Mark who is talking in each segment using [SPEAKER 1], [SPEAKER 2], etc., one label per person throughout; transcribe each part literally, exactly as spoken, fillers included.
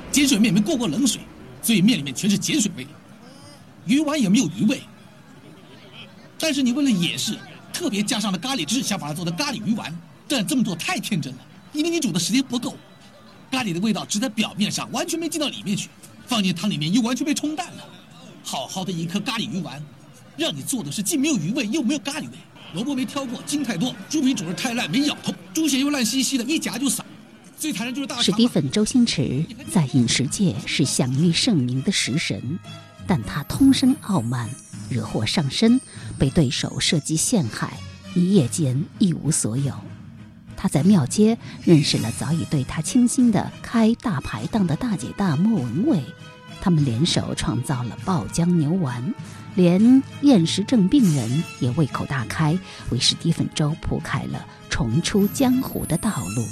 [SPEAKER 1] 碱水面没过过冷水，所以面里面全是碱水味。鱼丸也没有鱼味，但是你为了掩饰，特别加上了咖喱汁，想把它做的咖喱鱼丸。但这么做太天真了，因为你煮的时间不够，咖喱的味道只在表面上，完全没进到里面去，放进汤里面又完全被冲淡了。好好的一颗咖喱鱼丸，让你做的是既没有鱼味又没有咖喱味。萝卜没挑过，筋太多，猪皮煮的太烂没咬头，猪血又烂兮兮的，一夹就散。最残忍就是大
[SPEAKER 2] 史蒂芬·周星驰在饮食界是享誉盛名的食神，但他通生傲慢，惹祸上身，被对手设计陷害，一夜间一无所有。他在庙街认识了早已对他倾心的开大排档的大姐大莫文蔚，他们联手创造了爆浆牛丸，连厌食症病人也胃口大开，为史蒂芬周铺开了重出江湖的道路。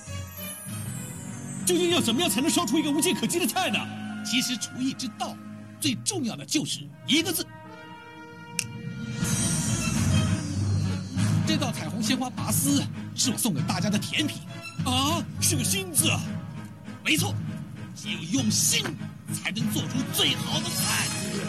[SPEAKER 1] 究竟要怎么样才能烧出一个无懈可击的菜呢？其实厨艺之道，最重要的就是一个字。这道彩虹鲜花拔丝是我送给大家的甜品啊，是个心字啊！没错，只有用心才能做出最好的菜。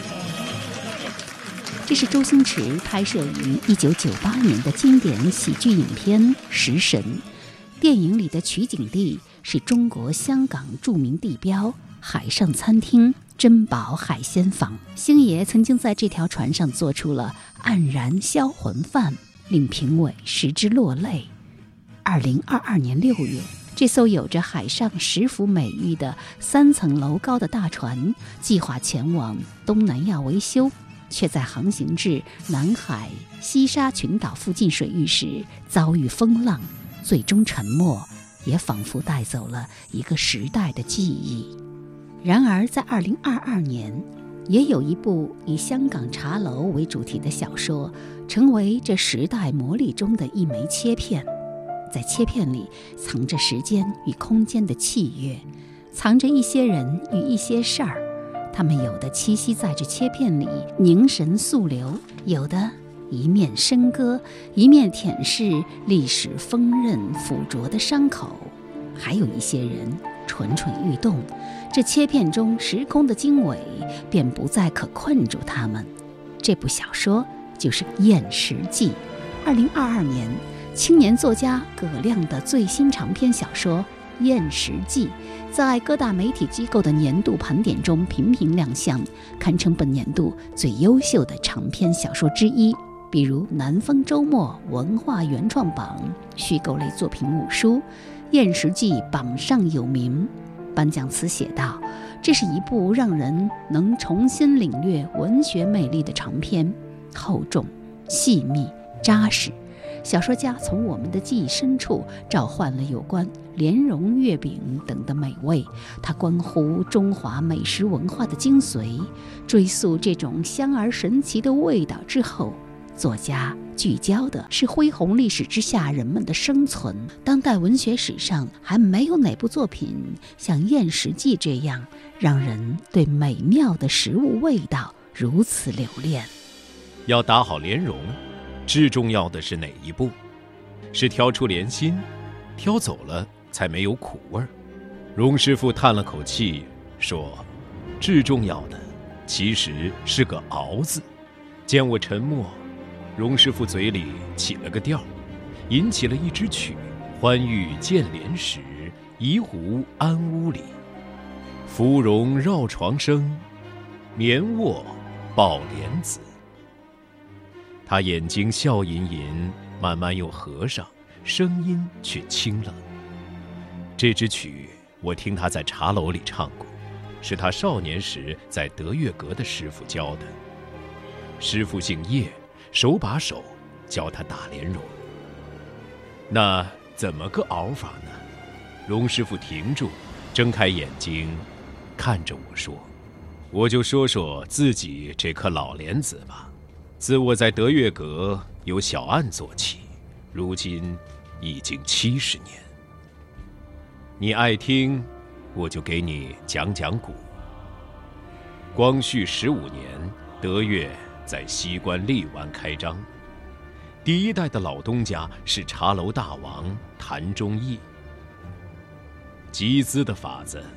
[SPEAKER 2] 这是周星驰拍摄于一九九八年的经典喜剧影片《食神》。电影里的取景地是中国香港著名地标海上餐厅珍宝海鲜坊。星爷曾经在这条船上做出了黯然销魂饭，令评委食之落泪。二零二二年六月，这艘有着海上十幅美誉的三层楼高的大船计划前往东南亚维修，却在航行至南海西沙群岛附近水域时遭遇风浪，最终沉没，也仿佛带走了一个时代的记忆。然而在二零二二年，也有一部以香港茶楼为主题的小说，成为这时代魔力中的一枚切片。在切片里藏着时间与空间的契约，藏着一些人与一些事儿，他们有的栖息在这切片里凝神溯流，有的一面笙歌，一面舔舐历史锋刃腐灼的伤口，还有一些人蠢蠢欲动，这切片中时空的经纬便不再可困住他们。这部小说就是《厌食记》，二零二二年青年作家葛亮的最新长篇小说《厌食记》在各大媒体机构的年度盘点中频频亮相，堪称本年度最优秀的长篇小说之一。比如南方周末文化原创榜虚构类作品五书《厌食记》榜上有名。颁奖词写道，这是一部让人能重新领略文学魅力的长篇，厚重细密扎实。小说家从我们的记忆深处召唤了有关莲蓉月饼等的美味，它关乎中华美食文化的精髓。追溯这种香而神奇的味道之后，作家聚焦的是恢宏历史之下人们的生存。当代文学史上还没有哪部作品像《厌食记》这样让人对美妙的食物味道如此留恋。
[SPEAKER 3] 要打好莲蓉，最重要的是哪一步？是挑出莲心，挑走了才没有苦味儿。荣师傅叹了口气说，最重要的其实是个熬字。见我沉默，荣师傅嘴里起了个调，吟起了一支曲：欢遇见莲时，移湖安屋里。芙蓉绕床生，眠卧抱莲子。他眼睛笑吟吟，慢慢又合上，声音却清冷。这支曲我听他在茶楼里唱过，是他少年时在德月阁的师傅教的。师傅姓叶，手把手教他打莲蓉。那怎么个熬法呢？荣师傅停住，睁开眼睛看着我说，我就说说自己这颗老莲子吧。自我在德月阁由小案做起，如今已经七十年。你爱听，我就给你讲讲古。光绪十五年，德月在西关荔湾开张，第一代的老东家是茶楼大王谭忠义。集资的法子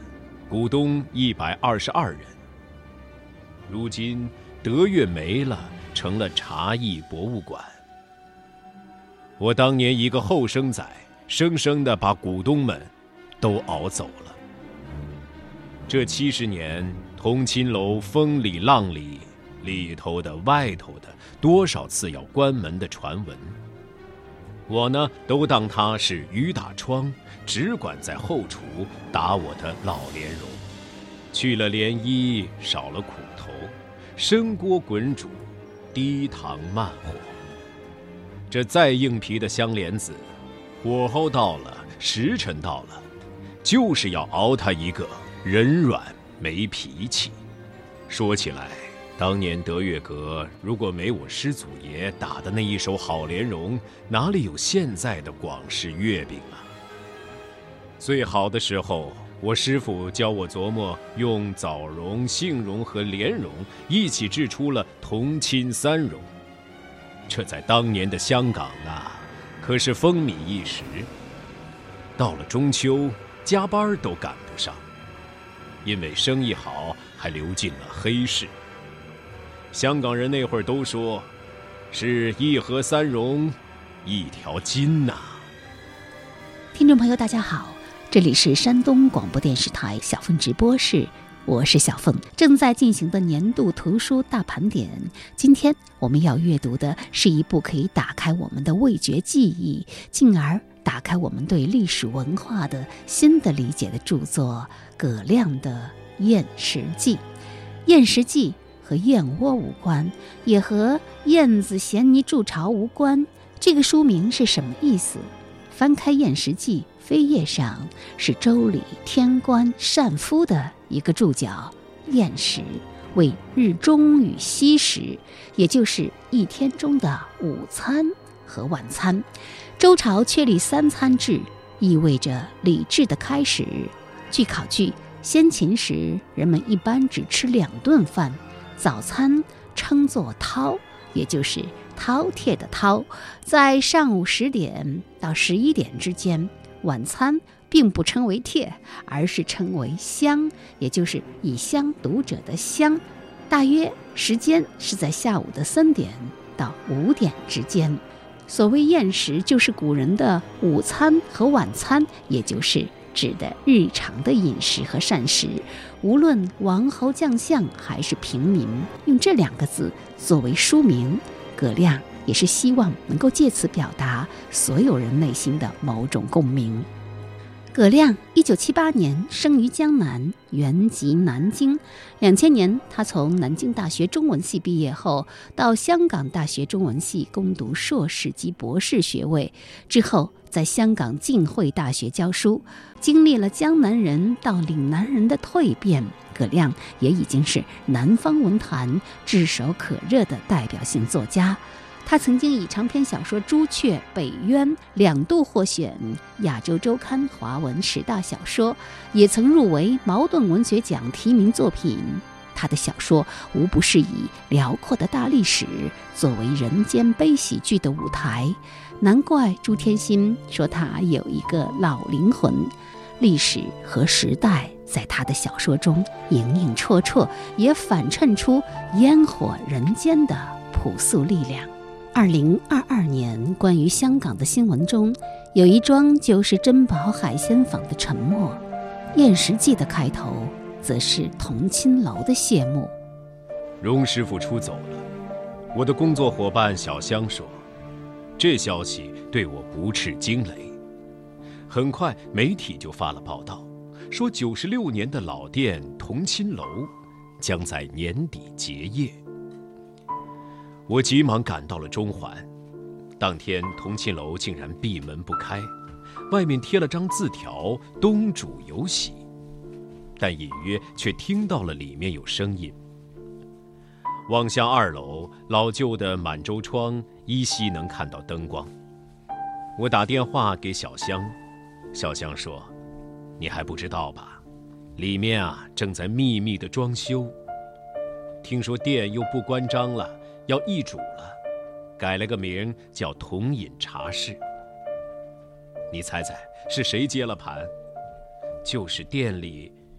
[SPEAKER 3] 股东一百二十二人。如今德悦没了，成了茶艺博物馆。我当年一个后生仔，生生地把股东们都熬走了。这七十年，同亲楼风里浪里，里头的外头的，多少次要关门的传闻，我呢都当他是雨打窗，只管在后厨打我的老莲蓉。去了涟漪，少了苦头，生锅滚煮，低糖慢火。这再硬皮的香莲子，火候到了，时辰到了，就是要熬它一个人软没脾气。说起来，当年德悦阁如果没我师祖爷打的那一手好莲蓉，哪里有现在的广式月饼啊？最好的时候，我师父教我琢磨，用枣蓉、杏蓉和莲蓉一起制出了同亲三蓉。这在当年的香港啊，可是风靡一时。到了中秋，加班都赶不上，因为生意好，还流进了黑市。香港人那会儿都说，是一盒三蓉，一条金呐、啊。
[SPEAKER 2] 听众朋友，大家好，这里是山东广播电视台小凤直播室，我是小凤。正在进行的年度图书大盘点，今天我们要阅读的是一部可以打开我们的味觉记忆，进而打开我们对历史文化的新的理解的著作——葛亮的《燕食记》。《燕食记》和燕窝无关，也和燕子衔泥筑巢无关。这个书名是什么意思？翻开《燕食记》，扉页上是周礼天官单夫的一个注脚，燕食为日中与夕食，也就是一天中的午餐和晚餐。周朝确立三餐制，意味着礼制的开始。据考据，先秦时人们一般只吃两顿饭，早餐称作饕，也就是饕餮的饕，在上午十点到十一点之间。晚餐并不称为餮，而是称为香，也就是以香读者的香。大约时间是在下午的三点到五点之间。所谓宴食，就是古人的午餐和晚餐，也就是指的日常的饮食和膳食。无论王侯将相还是平民，用这两个字作为书名，葛亮也是希望能够借此表达所有人内心的某种共鸣。葛亮一九七八年生于江南，原籍南京。两千年，他从南京大学中文系毕业后，到香港大学中文系攻读硕士及博士学位，之后在香港浸会大学教书。经历了江南人到岭南人的蜕变，葛亮也已经是南方文坛炙手可热的代表性作家。他曾经以长篇小说《朱雀》《北渊》两度获选亚洲周刊华文十大小说，也曾入围茅盾文学奖提名作品。他的小说无不是以辽阔的大历史作为人间悲喜剧的舞台，难怪朱天心说他有一个老灵魂。历史和时代在他的小说中影影绰绰，也反衬出烟火人间的朴素力量。二零二二年关于香港的新闻中，有一桩就是珍宝海鲜坊的沉没，《燕食记》的开头则是同亲楼的谢幕。
[SPEAKER 3] 荣师傅出走了，我的工作伙伴小香说，这消息对我不啻惊雷。很快媒体就发了报道，说九十六年的老店同亲楼将在年底结业。我急忙赶到了中环，当天同亲楼竟然闭门不开，外面贴了张字条，东主有喜，但隐约却听到了里面有声音。望向二楼，老旧的满洲窗依稀能看到灯光。我打电话给小香，小香说，你还不知道吧，里面啊正在秘密的装修，听说店又不关张了，要易主了，改了个名叫同饮茶室。你猜猜是谁接了盘？就是店里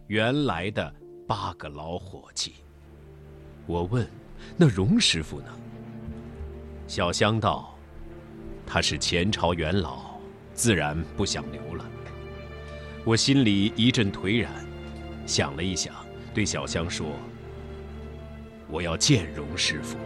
[SPEAKER 3] 原来的八个老伙计。我问：那荣师傅呢？小香道：他是前朝元老，自然不想留了。我心里一阵颓然，想了一想，对小香说：我要见荣师傅。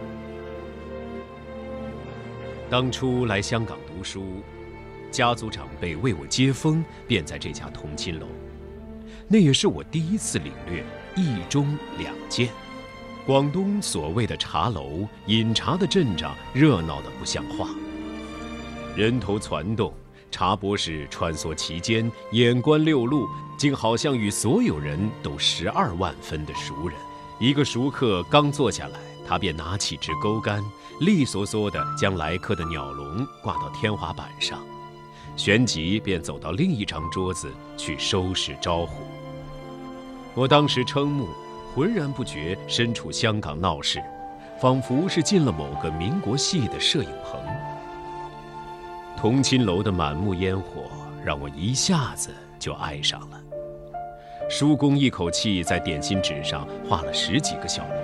[SPEAKER 3] 当初来香港读书，家族长辈为我接风，便在这家同亲楼。那也是我第一次领略一中两件。广东所谓的茶楼，饮茶的阵仗热闹得不像话，人头攒动，茶博士穿梭其间，眼观六路，竟好像与所有人都十二万分的熟人。一个熟客刚坐下来，他便拿起支钩竿，利索索地将来客的鸟笼挂到天花板上，旋即便走到另一张桌子去收拾招呼。我当时瞠目，浑然不觉身处香港闹市，仿佛是进了某个民国戏的摄影棚。同亲楼的满目烟火让我一下子就爱上了。叔公一口气在点心纸上画了十几个小龙，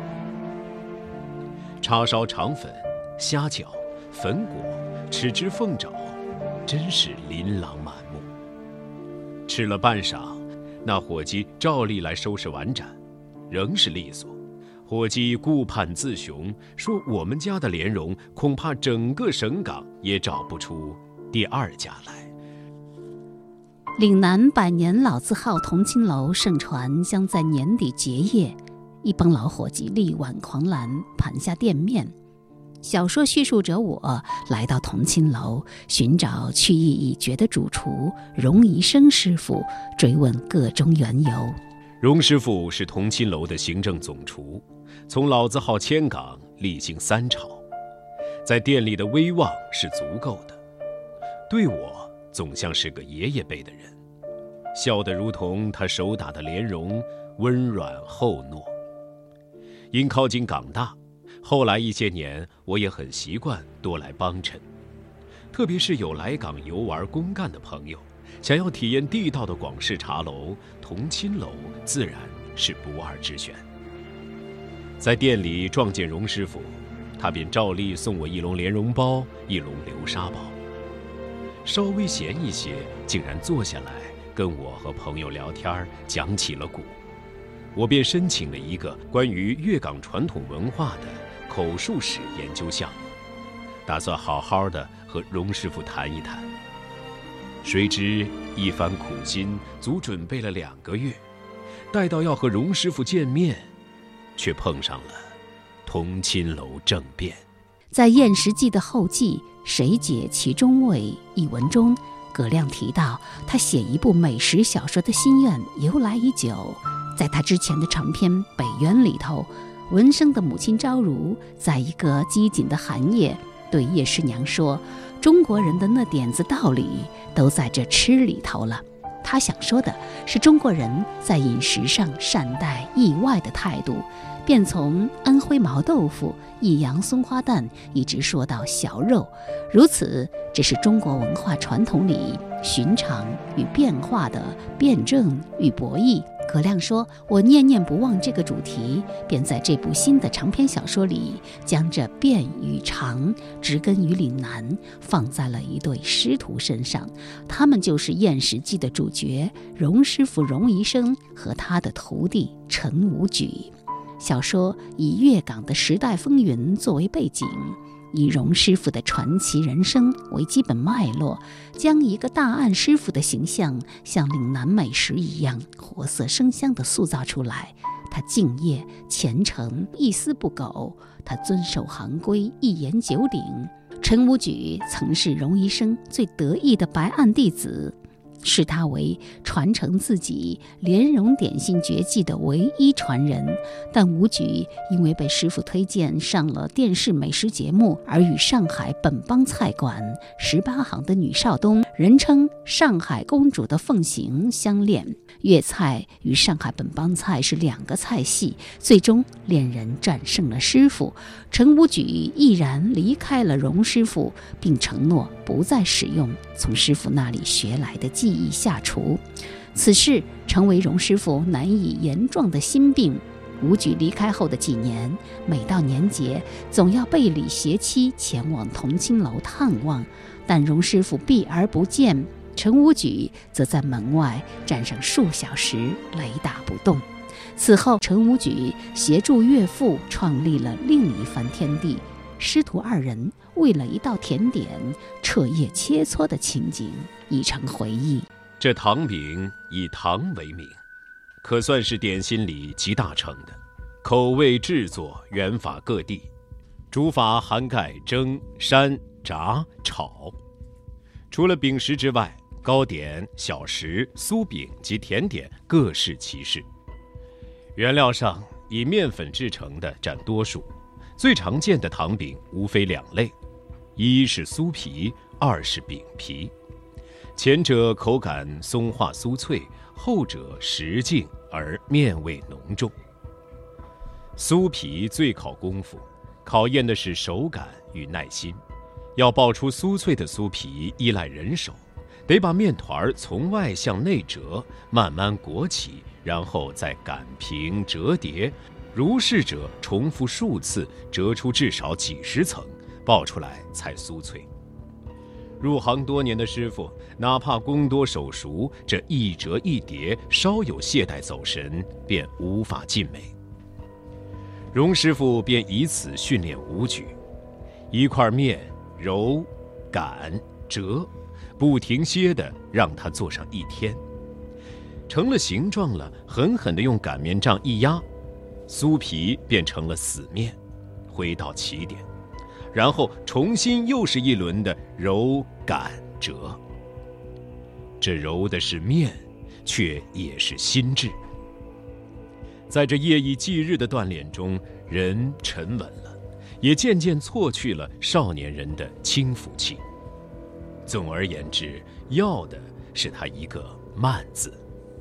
[SPEAKER 3] 叉烧肠粉、虾饺、粉果、豉汁凤爪，真是琳琅满目。吃了半晌，那伙计照例来收拾碗盏，仍是利索。伙计顾盼自雄，说我们家的莲蓉恐怕整个省港也找不出第二家来。
[SPEAKER 2] 岭南百年老字号同亲楼盛传将在年底结业，一帮老伙计力挽狂澜，盘下店面。小说叙述者我来到同亲楼，寻找去意已绝的主厨荣宜生师傅，追问个中缘由。
[SPEAKER 3] 荣师傅是同亲楼的行政总厨，从老字号迁港历经三朝，在店里的威望是足够的，对我总像是个爷爷辈的人，笑得如同他手打的莲蓉，温软厚糯。因靠近港大，后来一些年我也很习惯多来帮衬，特别是有来港游玩公干的朋友，想要体验地道的广式茶楼，同亲楼自然是不二之选。在店里撞见荣师傅，他便照例送我一笼莲蓉包，一笼流沙包。稍微闲一些，竟然坐下来跟我和朋友聊天，讲起了古。我便申请了一个关于粤港传统文化的口述史研究项目，打算好好的和荣师傅谈一谈。谁知一番苦心，足准备了两个月，待到要和荣师傅见面，却碰上了同亲楼政变。
[SPEAKER 2] 在《燕食记》的后记《谁解其中味》一文中，葛亮提到他写一部美食小说的心愿由来已久。在他之前的长篇《北渊》里头，文生的母亲昭如在一个饥馑的寒夜对叶师娘说，中国人的那点子道理都在这吃里头了。他想说的是中国人在饮食上善待意外的态度，便从安徽毛豆腐、益阳松花蛋一直说到小肉，如此这是中国文化传统里寻常与变化的辩证与博弈。葛亮说，我念念不忘这个主题，便在这部新的长篇小说里将这变与常植根于岭南，放在了一对师徒身上，他们就是《燕食记》的主角荣师傅荣宜生和他的徒弟陈无举。小说以粤港的时代风云作为背景，以荣师傅的传奇人生为基本脉络，将一个大案师傅的形象像岭南美食一样活色生香地塑造出来。他敬业虔诚，一丝不苟，他遵守行规，一言九鼎。陈无举曾是荣宜生最得意的白案弟子，视他为传承自己莲蓉点心绝技的唯一传人，但无举因为被师傅推荐上了电视美食节目，而与上海本帮菜馆十八行的女少东，人称上海公主的凤行相恋。粤菜与上海本帮菜是两个菜系，最终恋人战胜了师傅，陈无举毅然离开了荣师傅，并承诺不再使用从师傅那里学来的技艺下厨。 此事成为荣师傅难以言状的心病。武举离开后的几年，每到年节，总要备礼携妻前往同青楼探望，但荣师傅避而不见，陈武举则在门外站上数小时，雷打不动。此后，陈武举协助岳父创立了另一番天地，师徒二人为了一道甜点彻夜切磋的情景已成回忆。
[SPEAKER 3] 这糖饼以糖为名，可算是点心里集大成的，口味制作远法各地，煮法涵盖蒸、扇、炸、炒。除了饼食之外，糕点、小食、酥饼及甜点各适其适。原料上以面粉制成的占多数，最常见的糖饼无非两类，一是酥皮，二是饼皮。前者口感松化酥脆，后者实净而面味浓重。酥皮最考功夫，考验的是手感与耐心。要爆出酥脆的酥皮，依赖人手，得把面团从外向内折，慢慢裹起，然后再擀平折叠，如是者重复数次，折出至少几十层，爆出来才酥脆。入行多年的师傅，哪怕功多手熟，这一折一叠稍有懈怠走神，便无法尽美。荣师傅便以此训练武举，一块面揉、擀、折，不停歇地让他做上一天。成了形状了，狠狠地用擀面杖一压，酥皮变成了死面，回到起点。然后重新又是一轮的揉、擀、折。这揉的是面，却也是心智。在这夜以继日的锻炼中，人沉稳了，也渐渐错去了少年人的轻浮气。总而言之，要的是他一个慢字。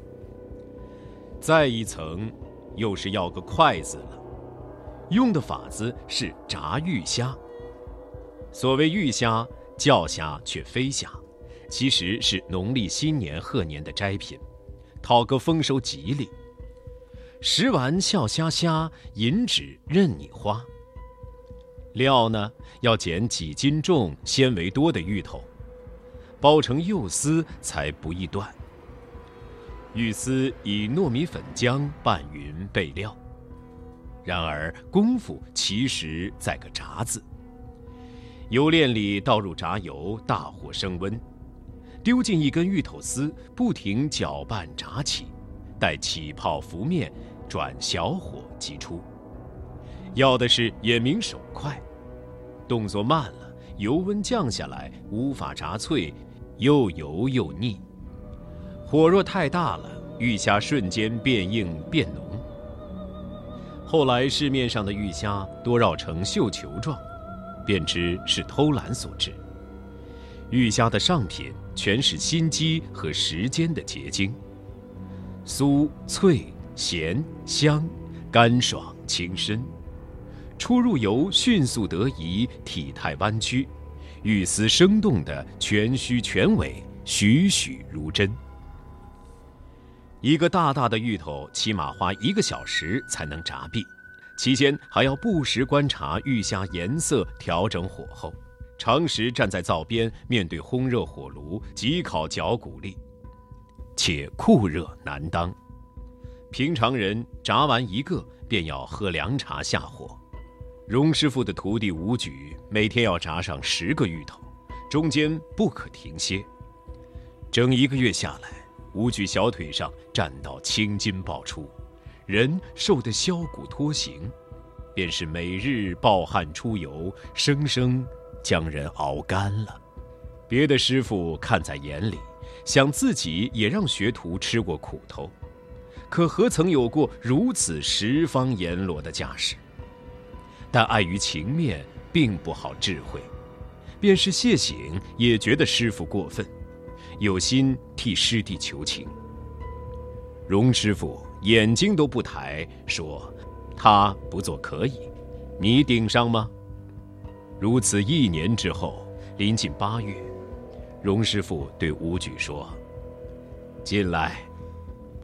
[SPEAKER 3] 再一层，又是要个快字了。用的法子是炸玉虾。所谓玉虾，叫虾却非虾，其实是农历新年贺年的斋品，讨个丰收吉利。食完笑虾虾，银纸任你花。料呢，要捡几斤重、纤维多的芋头，包成柚丝才不易断。芋丝以糯米粉浆拌匀备料。然而功夫其实在个炸字。油链里倒入炸油，大火升温，丢进一根芋头丝，不停搅拌炸起，待起泡浮面，转小火即出。要的是眼明手快，动作慢了，油温降下来，无法炸脆，又油又腻。火若太大了，玉虾瞬间变硬变浓。后来市面上的玉虾多绕成绣球状，便知是偷懒所致。玉虾的上品全是心机和时间的结晶，酥脆咸香，干爽清深。出入油迅速得宜，体态弯曲，玉丝生动的全须全尾，栩栩如真。一个大大的芋头起码花一个小时才能炸毕，期间还要不时观察玉虾颜色，调整火候，长时站在灶边，面对烘热火炉，急烤绞骨力，且酷热难当。平常人炸完一个便要喝凉茶下火，荣师傅的徒弟武举每天要炸上十个芋头，中间不可停歇。整一个月下来，武举小腿上战到青筋爆出，人瘦得削骨脱形，便是每日暴汗出油，生生将人熬干了。别的师傅看在眼里，想自己也让学徒吃过苦头，可何曾有过如此十方阎罗的架势？但碍于情面，并不好智慧，便是谢醒也觉得师傅过分，有心替师弟求情。荣师傅眼睛都不抬，说他不做可以，你顶上吗？如此一年之后，临近八月，荣师傅对武举说：近来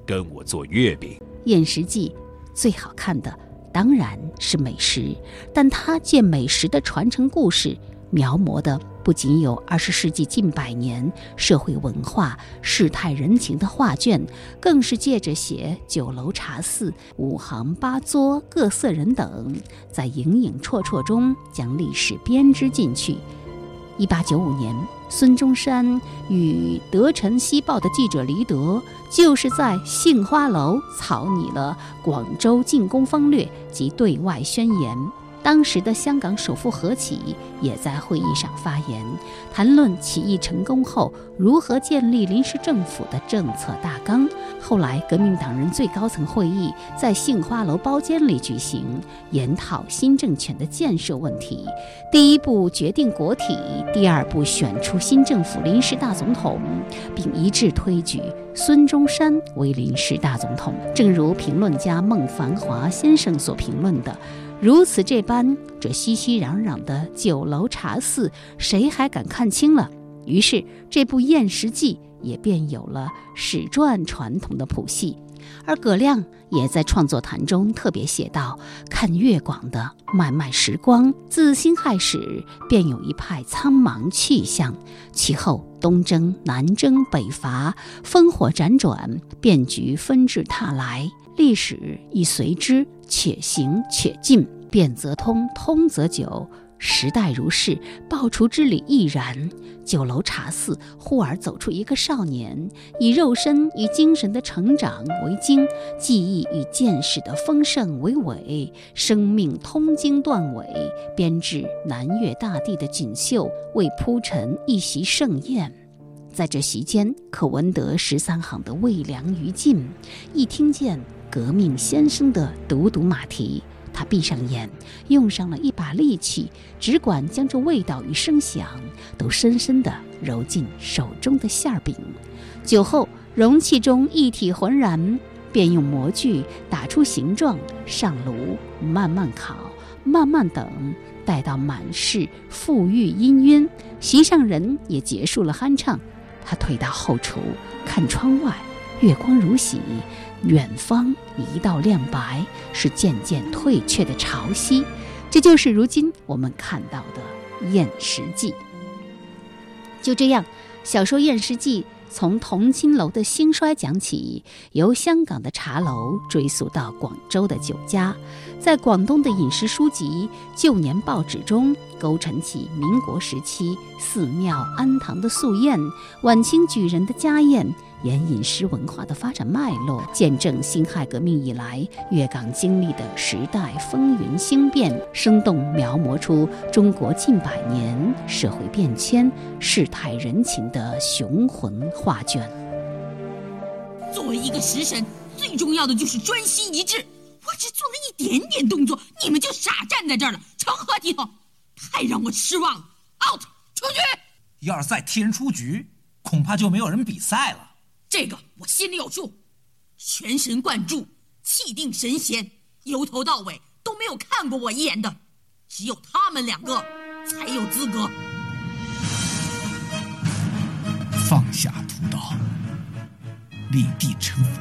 [SPEAKER 3] 跟我做月饼。
[SPEAKER 2] 宴食记最好看的当然是美食，但它借美食的传承故事，描摹的不仅有二十世纪近百年社会文化世态人情的画卷，更是借着写酒楼茶肆、五行八作、各色人等，在影影绰绰中将历史编织进去。一八九五年，孙中山与德辰西报的记者黎德就是在杏花楼草拟了广州进攻方略及对外宣言。当时的香港首富何启也在会议上发言，谈论起义成功后如何建立临时政府的政策大纲。后来革命党人最高层会议在杏花楼包间里举行，研讨新政权的建设问题。第一步决定国体，第二步选出新政府临时大总统，并一致推举孙中山为临时大总统。正如评论家孟繁华先生所评论的，如此这般，这熙熙攘攘的酒楼茶肆，谁还敢看清了？于是这部《宴食记》也便有了史传传统的谱系。而葛亮也在创作坛中特别写道：看粤广的漫漫时光，自辛亥始便有一派苍茫气象，其后东征南征北伐，烽火辗转，变局纷至沓来，历史亦随之且行且进，变则通，通则久。时代如是，爆除之理亦然。酒楼茶肆忽而走出一个少年，以肉身与精神的成长为经，技艺与见识的丰盛为纬，生命通经断尾，编制南粤大地的锦绣，为铺陈一席盛宴。在这席间，可闻得十三行的味良于尽，亦听见革命先生的读读马蹄。他闭上眼，用上了一把力气，只管将这味道与声响都深深地揉进手中的馅饼。酒后容器中一体浑然，便用模具打出形状，上炉慢慢烤，慢慢等，待到满室馥郁氤氲，席上人也结束了酣畅。他退到后厨，看窗外，月光如洗，远方一道亮白，是渐渐退却的潮汐。这就是如今我们看到的《宴食记》。就这样，小说《宴食记》从同青楼的兴衰讲起，由香港的茶楼追溯到广州的酒家，在广东的饮食书籍、旧年报纸中勾陈起民国时期寺庙庵堂的素宴，晚清举人的家宴，沿饮食文化的发展脉络，见证辛亥革命以来粤港经历的时代风云兴变，生动描摹出中国近百年社会变迁、世态人情的雄浑画卷。
[SPEAKER 4] 作为一个食神，最重要的就是专心一致。我只做了一点点动作，你们就傻站在这儿了，成何体统？太让我失望了 ！out， 出局！
[SPEAKER 1] 要是再踢人出局，恐怕就没有人比赛了。
[SPEAKER 4] 这个我心里有数，全神贯注，气定神闲，由头到尾都没有看过我一眼的，只有他们两个才有资格。
[SPEAKER 1] 放下屠刀，立地成佛。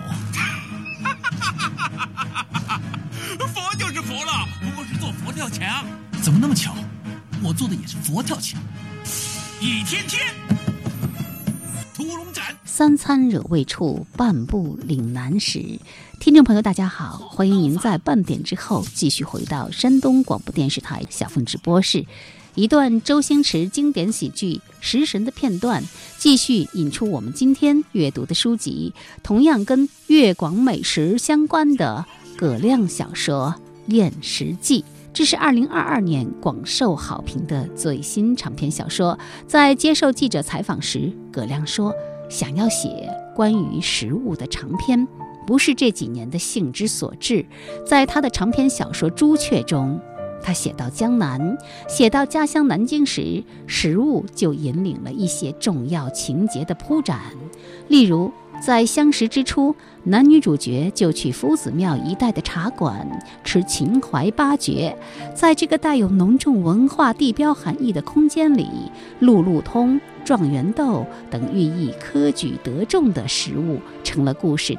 [SPEAKER 5] 佛就是佛了，不过是做佛跳墙。
[SPEAKER 1] 怎么那么巧？我做的也是佛跳墙。
[SPEAKER 5] 一天天屠龙斩，
[SPEAKER 2] 三餐惹未处，半步岭南时。听众朋友大家好，欢迎您在半点之后继续回到山东广播电视台小凤直播室。一段周星驰经典喜剧《食神》的片段，继续引出我们今天阅读的书籍，同样跟粤广美食相关的葛亮小说《宴食记》。这是二零二二年广受好评的最新长篇小说。在接受记者采访时，葛亮说，想要写关于食物的长篇，不是这几年的兴之所至。在他的长篇小说《朱雀》中，他写到江南，写到家乡南京时，食物就引领了一些重要情节的铺展。例如在相识之初，男女主角就去夫子庙一带的茶馆吃秦淮八绝。在这个带有浓重文化地标含义的空间里，路路通、状元豆等寓意科举得中的食物成了故事的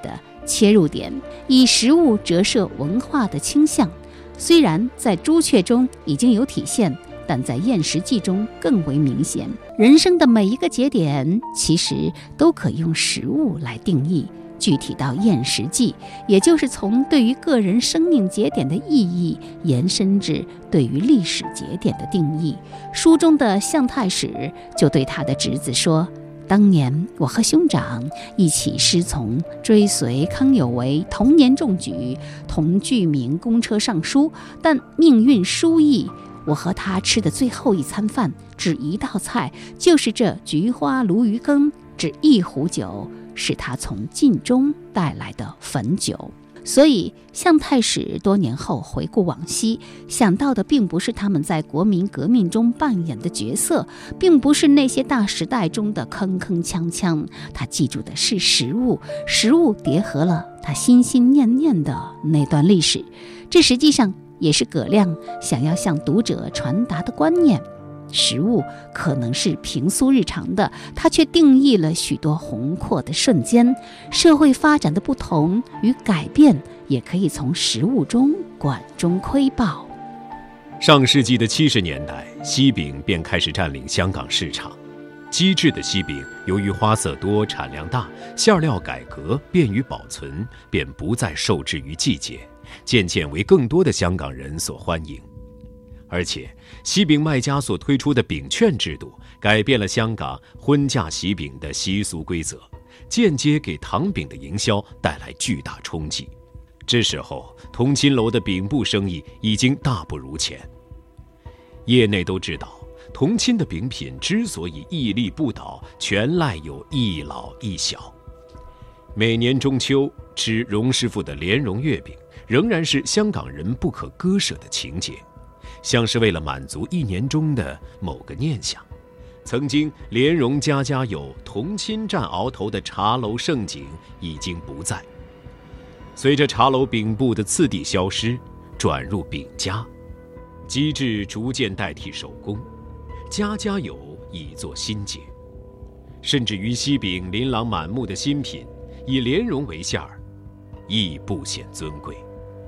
[SPEAKER 2] 切入点以食物折射文化的倾向，虽然在朱雀中已经有体现，但在厌食记中更为明显。人生的每一个节点其实都可用食物来定义，具体到厌食记，也就是从对于个人生命节点的意义延伸至对于历史节点的定义。书中的向太史就对他的侄子说，当年我和兄长一起师从追随康有为，同年中举，同具名公车上书，但命运殊异，我和他吃的最后一餐饭只一道菜，就是这菊花鲈鱼羹，只一壶酒，是他从晋中带来的汾酒。所以向太史多年后回顾往昔，想到的并不是他们在国民革命中扮演的角色，并不是那些大时代中的铿铿锵锵，他记住的是食物，食物叠合了他心心念念的那段历史。这实际上也是葛亮想要向读者传达的观念。食物可能是平素日常的，它却定义了许多宏阔的瞬间。社会发展的不同与改变，也可以从食物中管中窥豹。
[SPEAKER 3] 上世纪的七十年代，西饼便开始占领香港市场。机制的西饼由于花色多、产量大，馅料改革便于保存，便不再受制于季节，渐渐为更多的香港人所欢迎。而且西饼卖家所推出的饼券制度，改变了香港婚嫁喜饼的习俗规则，间接给糖饼的营销带来巨大冲击。这时候同亲楼的饼布生意已经大不如前。业内都知道，同亲的饼品之所以屹立不倒，全赖有一老一小。每年中秋吃荣师傅的莲蓉月饼，仍然是香港人不可割舍的情节，像是为了满足一年中的某个念想。曾经莲蓉家家有，同亲蘸鳌头的茶楼盛景已经不在。随着茶楼饼布的次第消失，转入饼家，机制逐渐代替手工，家家有已作新节。甚至于西饼琳琅满目的新品，以莲蓉为馅儿，亦不显尊贵。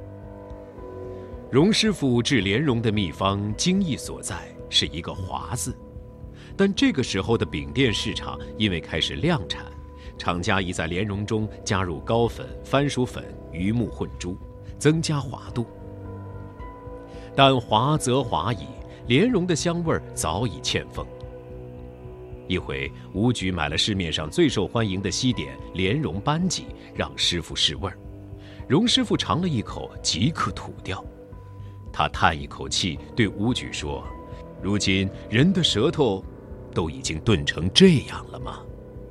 [SPEAKER 3] 荣师傅制莲蓉的秘方精义所在是一个华字，但这个时候的饼店市场因为开始量产，厂家已在莲蓉中加入膏粉、番薯粉、榆木混珠，增加滑度。但滑则滑矣，莲蓉的香味早已欠奉。一回吴举买了市面上最受欢迎的西点莲蓉班戟，让师傅试味儿。荣师傅尝了一口，即刻吐掉。他叹一口气，对吴举说：“如今人的舌头都已经钝成这样了吗？”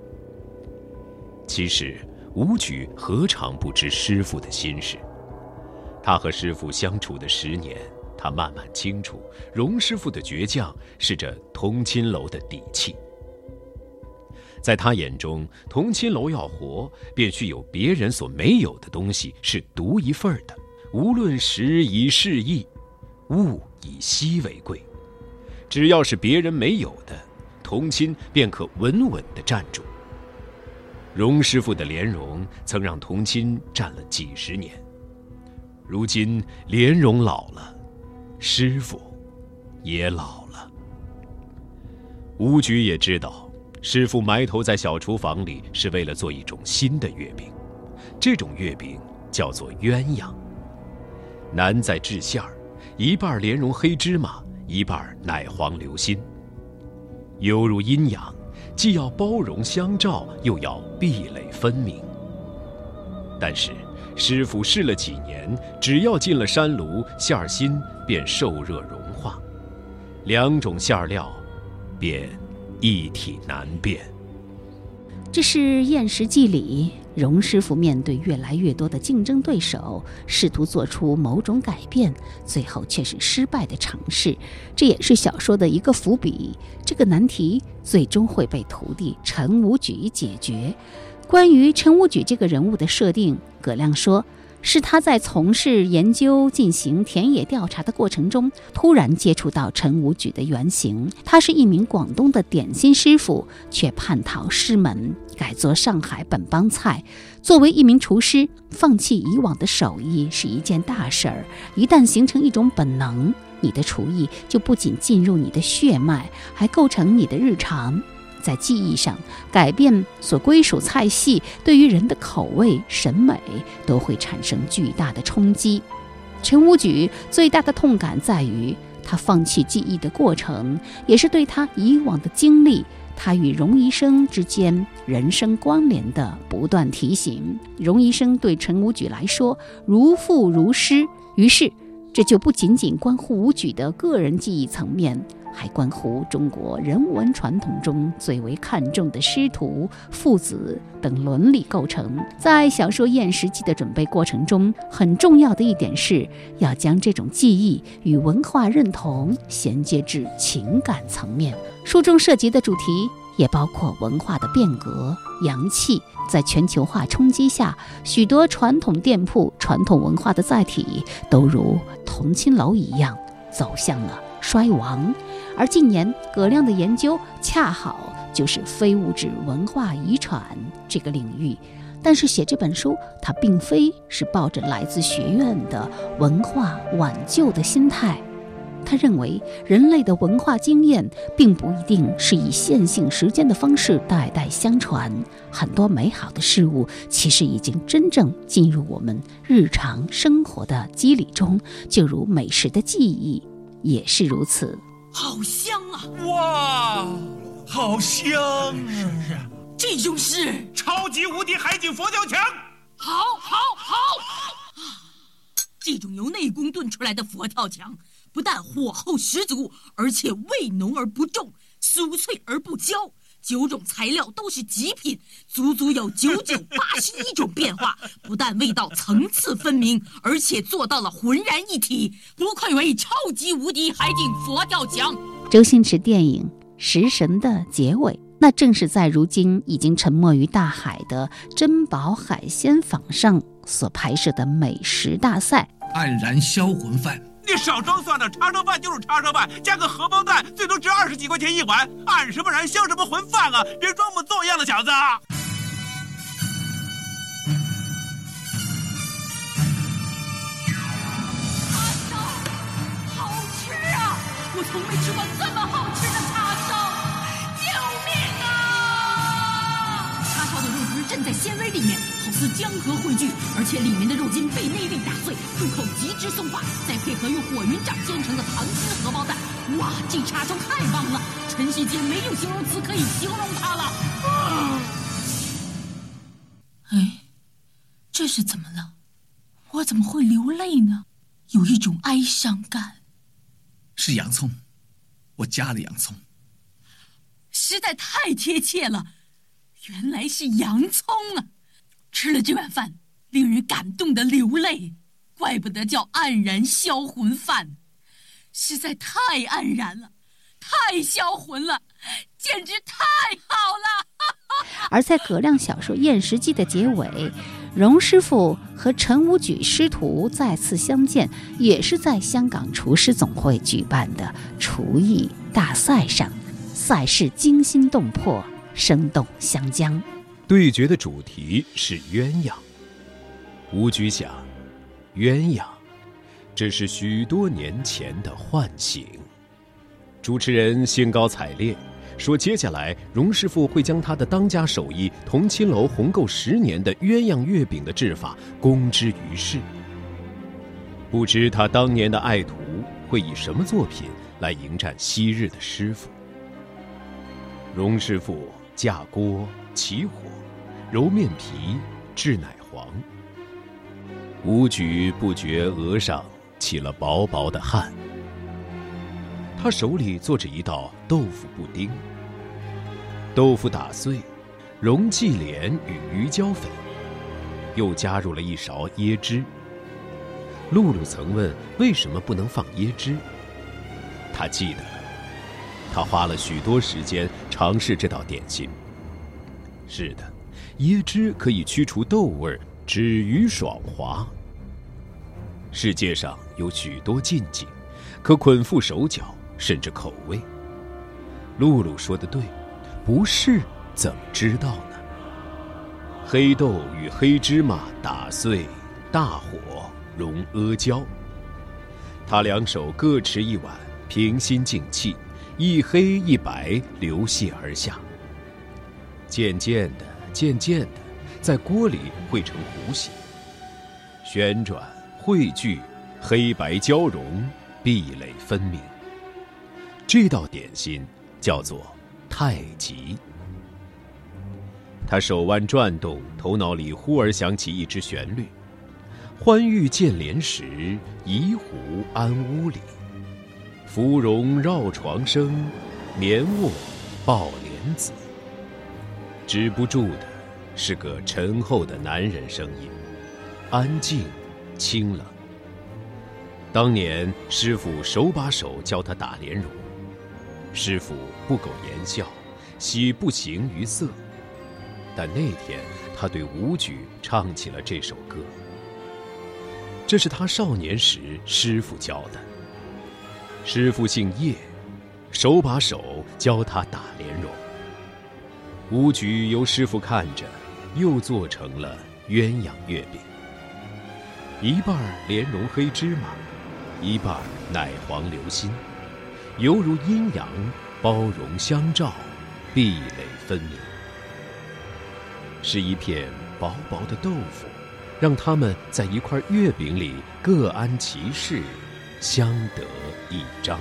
[SPEAKER 3] 其实吴举何尝不知师傅的心事？他和师傅相处的十年，他慢慢清楚，荣师傅的倔强是这同亲楼的底气。在他眼中，同亲楼要活，便须有别人所没有的东西，是独一份的。无论时以事易，物以稀为贵。只要是别人没有的，同亲便可稳稳地站住。荣师傅的莲蓉曾让同亲站了几十年，如今莲蓉老了，师傅也老了。吴举也知道，师傅埋头在小厨房里是为了做一种新的月饼，这种月饼叫做鸳鸯。难在制馅儿，一半莲蓉黑芝麻，一半奶黄流心，犹如阴阳，既要包容相照，又要壁垒分明。但是师傅试了几年，只要进了山炉，馅儿心便受热融化，两种馅料便一体难辨。
[SPEAKER 2] 这是厌食记里荣师傅面对越来越多的竞争对手，试图做出某种改变，最后却是失败的尝试。这也是小说的一个伏笔，这个难题最终会被徒弟陈无举解决。关于陈无举这个人物的设定，葛亮说， 是他在从事研究、进行田野调查的过程中，突然接触到陈无举的原型。他是一名广东的点心师傅，却叛逃师门，改做上海本帮菜。作为一名厨师，放弃以往的手艺是一件大事儿。一旦形成一种本能，你的厨艺就不仅进入你的血脉，还构成你的日常。在技艺上，改变所归属菜系，对于人的口味、审美都会产生巨大的冲击。陈无举最大的痛感在于，他放弃技艺的过程，也是对他以往的经历，他与荣医生之间人生关联的不断提醒。荣医生对陈无举来说如父如师，于是这就不仅仅关乎无举的个人技艺层面，还关乎中国人文传统中最为看重的师徒、父子等伦理构成。在小说《验尸记》的准备过程中，很重要的一点是要将这种技艺与文化认同衔接至情感层面。书中涉及的主题也包括文化的变革、洋气。在全球化冲击下，许多传统店铺、传统文化的载体都如同青楼一样走向了衰亡。而近年葛亮的研究恰好就是非物质文化遗传这个领域，但是写这本书，他并非是抱着来自学院的文化挽救的心态。他认为人类的文化经验并不一定是以线性时间的方式代代相传，很多美好的事物其实已经真正进入我们日常生活的机理中，就如美食的记忆也是如此。
[SPEAKER 4] 好香啊！
[SPEAKER 5] 哇，好香啊！
[SPEAKER 4] 是啊，这就是
[SPEAKER 5] 超级无敌海景佛跳墙。
[SPEAKER 4] 好，好，好！这种由内功炖出来的佛跳墙，不但火候十足，而且味浓而不重，酥脆而不焦。九种材料都是极品，足足有九九八十一种变化，不但味道层次分明，而且做到了浑然一体，不愧为超级无敌海景佛跳墙。
[SPEAKER 2] 周星驰电影《食神》的结尾，那正是在如今已经沉没于大海的珍宝海鲜坊上所拍摄的美食大赛
[SPEAKER 1] ——黯然销魂饭。
[SPEAKER 5] 你少装蒜了，叉烧饭就是叉烧饭，加个荷包蛋，最多值二十几块钱一碗。按什么燃销什么魂饭啊！别装模作样的，小子！
[SPEAKER 4] 叉烧好吃啊！我从没吃过这么好吃的叉烧，救命啊！叉烧的肉汁浸在纤维里面，好似江河汇聚，而且里面的肉筋被内力打碎，入口极致松化，再配合用火云掌煎成的糖汁荷包蛋，哇，这叉烧太棒了！陈世杰没有形容词可以形容它了。啊、哎，这是怎么了？我怎么会流泪呢？有一种哀伤感。
[SPEAKER 1] 是洋葱，我加了洋葱。
[SPEAKER 4] 实在太贴切了，原来是洋葱啊！吃了这碗饭，令人感动的流泪，怪不得叫黯然销魂饭，实在太黯然了，太销魂了，简直太好了！
[SPEAKER 2] 而在葛亮小说《验尸记》的结尾，荣师傅和陈无举师徒再次相见，也是在香港厨师总会举办的厨艺大赛上，赛事惊心动魄，生动相将。
[SPEAKER 3] 对决的主题是鸳鸯。无举想，鸳鸯，这是许多年前的唤醒。主持人兴高采烈说，接下来荣师傅会将他的当家手艺同青楼红购十年的鸳鸯月饼的制法公之于世。不知他当年的爱徒会以什么作品来迎战昔日的师傅。荣师傅架锅起火，揉面皮，制奶黄。无举不觉额上起了薄薄的汗。他手里做着一道豆腐布丁，豆腐打碎，溶忌廉与鱼胶粉，又加入了一勺椰汁。露露曾问为什么不能放椰汁，他记得了，他花了许多时间尝试这道点心。是的，椰汁可以去除豆味，止于爽滑， 世界上有许多禁忌，可捆缚手脚，甚至口味。露露说得对，不试怎么知道呢？黑豆与黑芝麻打碎，大火融阿胶。他两手各持一碗，平心静气，一黑一白流泻而下。渐渐的，渐渐的，在锅里汇成糊形，旋转汇聚，黑白交融，壁垒分明。这道点心叫做太极。他手腕转动，头脑里忽而响起一支旋律：欢遇见莲时，移壶安屋里。芙蓉绕床生，眠卧抱莲子。止不住的是个沉厚的男人声音，安静清冷。当年师傅手把手教他打莲蓉，师傅不苟言笑，喜不形于色。但那天他对武举唱起了这首歌，这是他少年时师傅教的。师傅姓叶，手把手教他打莲蓉。武举由师傅看着，又做成了鸳鸯月饼，一半莲蓉黑芝麻，一半奶黄流心，犹如阴阳，包容相照，壁垒分明。是一片薄薄的豆腐，让他们在一块月饼里各安其室，相得益彰。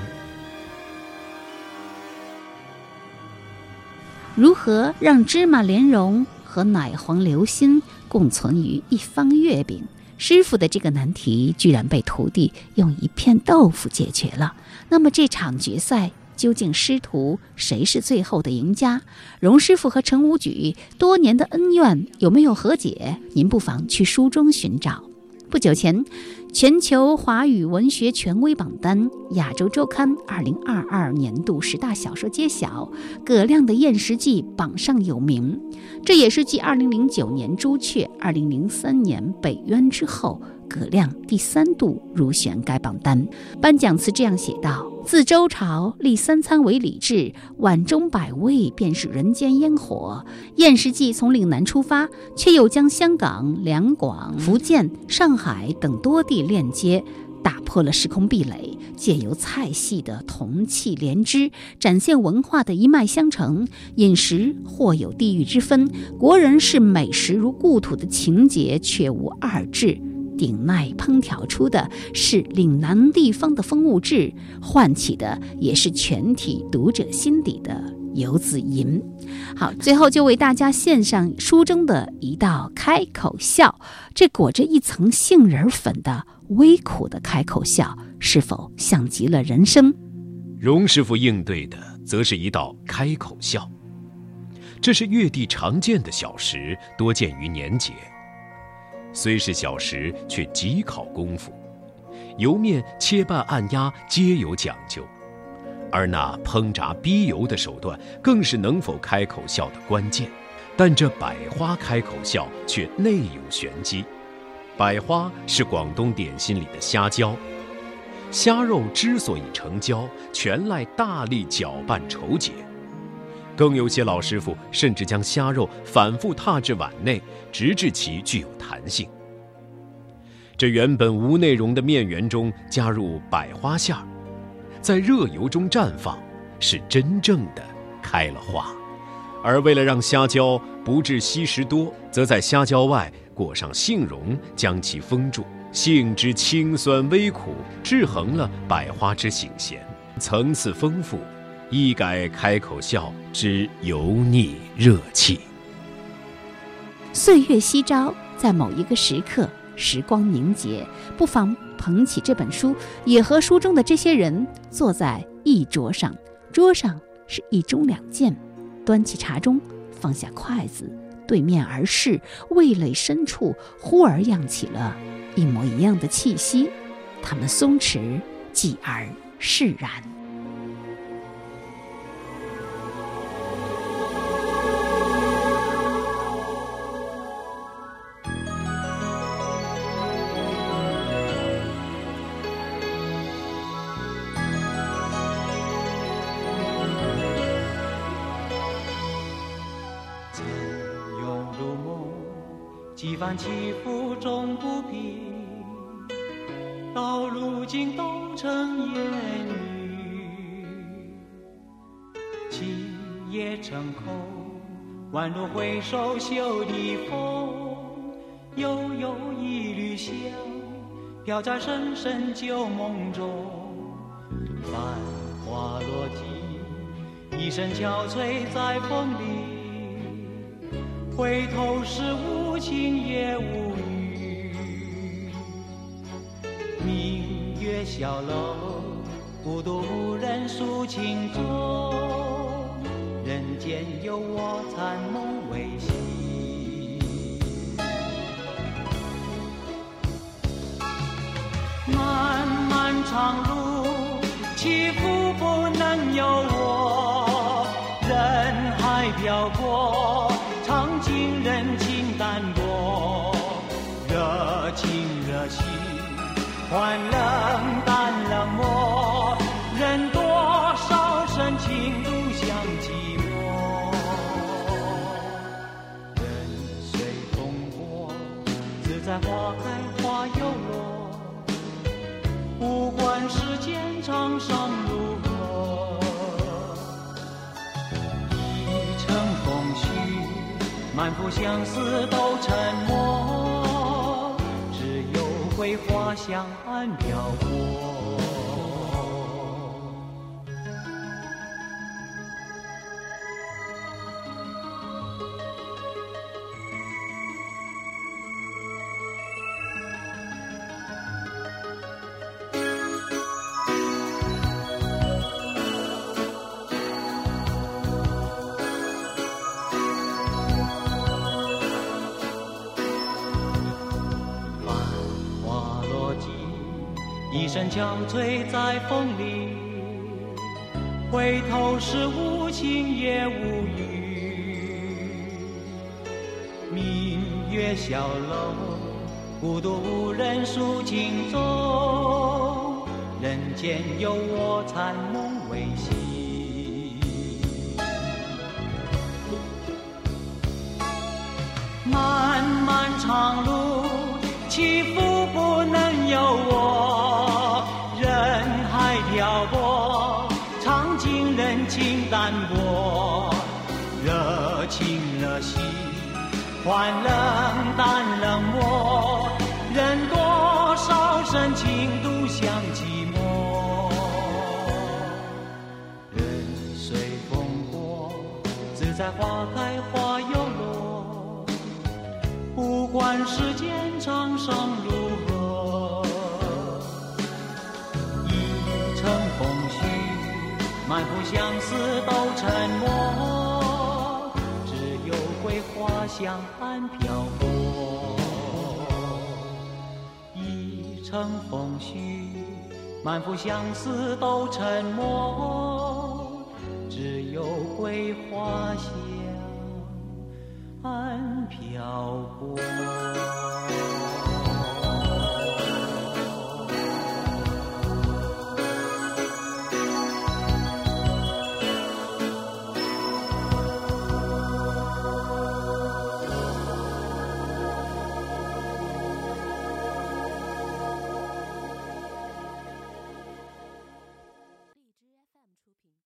[SPEAKER 2] 如何让芝麻莲蓉和奶黄流心共存于一方月饼？师傅的这个难题居然被徒弟用一片豆腐解决了。那么这场决赛究竟师徒谁是最后的赢家？荣师傅和陈武举多年的恩怨有没有和解？您不妨去书中寻找。不久前，全球华语文学权威榜单《亚洲周刊》二零二二年度十大小说揭晓，葛亮的《厌食记》榜上有名。这也是继二零零九年《朱雀》、二零零三年《北渊》之后，葛亮第三度入选该榜单。颁奖词这样写道：自周朝立三餐为礼制，碗中百味便是人间烟火。厌食记从岭南出发，却又将香港、两广、福建、上海等多地链接，打破了时空壁垒，借由菜系的同气连枝，展现文化的一脉相承。饮食或有地域之分，国人视美食如故土的情节却无二致。鼎鼐烹调出的是岭南地方的风物志，唤起的也是全体读者心底的游子吟。好，最后就为大家献上书中的一道开口笑，这裹着一层杏仁粉的微苦的开口笑，是否像极了人生？
[SPEAKER 3] 荣师傅应对的则是一道开口笑，这是粤地常见的小食，多见于年节。虽是小食，却极考功夫，油面切拌按压皆有讲究，而那烹炸逼油的手段更是能否开口笑的关键。但这百花开口笑却内有玄机。百花是广东点心里的虾胶，虾肉之所以成胶，全赖大力搅拌稠结。更有些老师傅甚至将虾肉反复踏至碗内，直至其具有弹性。这原本无内容的面圆中加入百花馅儿，在热油中绽放，是真正的开了花。而为了让虾胶不致稀食多，则在虾胶外裹上杏蓉，将其封住。杏之清酸微苦，制衡了百花之醒咸，层次丰富，一改开口笑之油腻热气。
[SPEAKER 2] 岁月夕朝，在某一个时刻，时光凝结，不妨捧起这本书，也和书中的这些人坐在一桌上，桌上是一盅两件，端起茶盅，放下筷子，对面而视，味蕾深处忽而漾起了一模一样的气息，他们松弛，继而释然。
[SPEAKER 6] 起翻起伏终不平，到如今都成烟雨。七叶成空，宛如回首袖的风，悠悠一缕香，飘在深深旧梦中。繁花落尽，一声憔悴在风里，回头时无情也无语。明月小楼，孤独无人诉情衷，人间有我残梦未醒。漫漫长路，起伏不能由我，人海漂泊，尝尽人情淡薄，热情热心，换冷淡冷漠，人多少深情独向寂寞。人随风过，自在花开花又落，不管世间沧桑如何。一程风絮，满腹相思都沉默，只有桂花香岸飘过。一身憔悴在风里，回头时无情也无语。明月小楼，孤独无人诉情衷，人间有我残梦未醒。漫漫长路，起伏不能由我，人海漂泊，尝尽人情淡薄，热情热心，换冷淡冷漠，人多少深情独向寂寞。人随风过，自在花开花又落，不管世间沧桑如何。一程风絮，满腹相思都沉默，只有桂花香岸飘过。一程风絮，满腹相思都沉默，只有桂花香岸飘过。